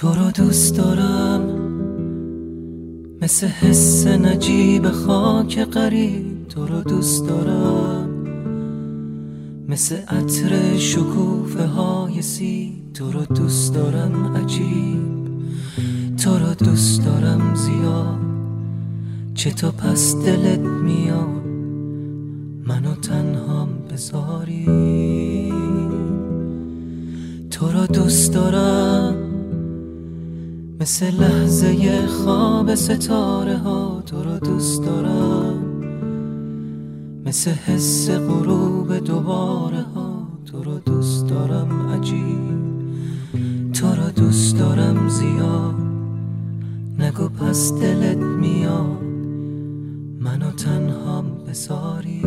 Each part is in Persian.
تو رو دوست دارم مثل حس نجیب خاک غریب، تو رو دوست دارم مثل عطر شکوفه های سیب، تو رو دوست دارم عجیب، تو رو دوست دارم زیاد، چه تو پس دلت میاد منو تنهام بذاری. تو رو دوست دارم مثل لحظه خواب ستاره ها، تو رو دوست دارم مثل حس غروب دوباره ها، تو رو دوست دارم عجیب، تو رو دوست دارم زیاد، نگو پس دلت میاد منو تنهام بذاری.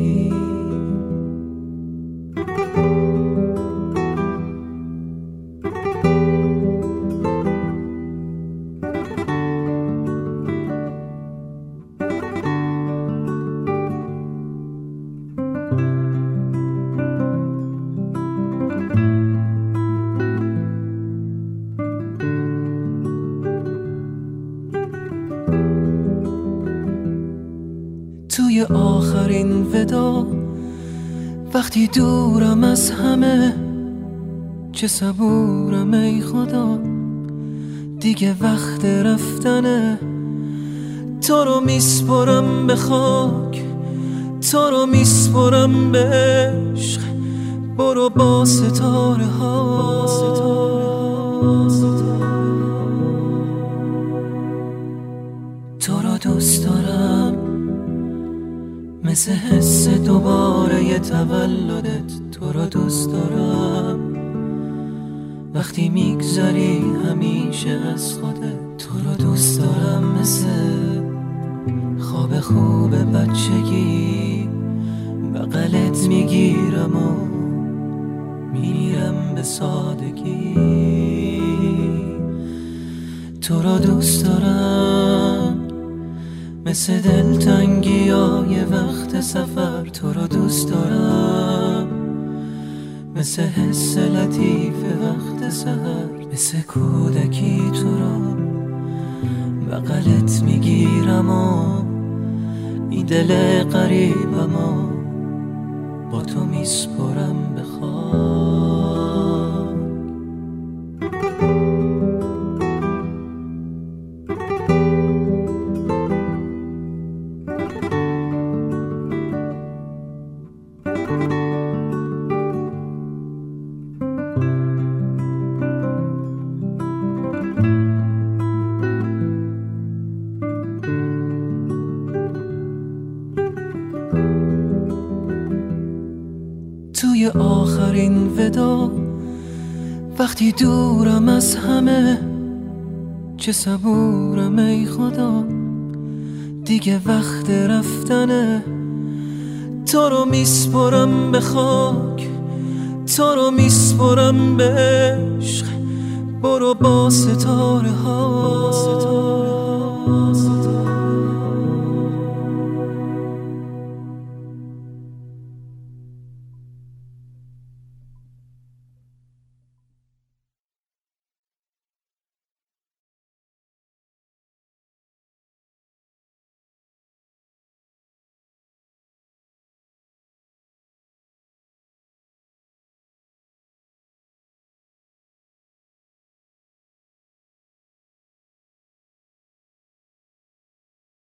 توی آخرین ودا وقتی دورم از همه، چه صبورم ای خدا دیگه وقت رفتنه. تو رو میسپرم به خاک، تو رو میسپرم به عشق، برو با ستاره ها. تو رو دوست دارم مثل حس دوباره تولدت، تو رو دوست دارم وقتی میگذری همیشه از خودت، تو رو دوست دارم مثل خواب خوب بچگی، بغلت میگیرم و میرم به سادگی. تو رو دوست دارم مثل دلتنگی های وقت سفر، تو رو دوست دارم مثل حس لطیف وقت سحر، مثل کودکی تو رو بغلت میگیرم و این دل غریبم و با تو میسپرم به خاک. توی آخرین ودا وقتی دورم از همه، چه صبورم ای خدا دیگه وقت رفتنه. تو رو میسپرم به خاک، تو رو میسپرم به عشق، برو با ستاره ها.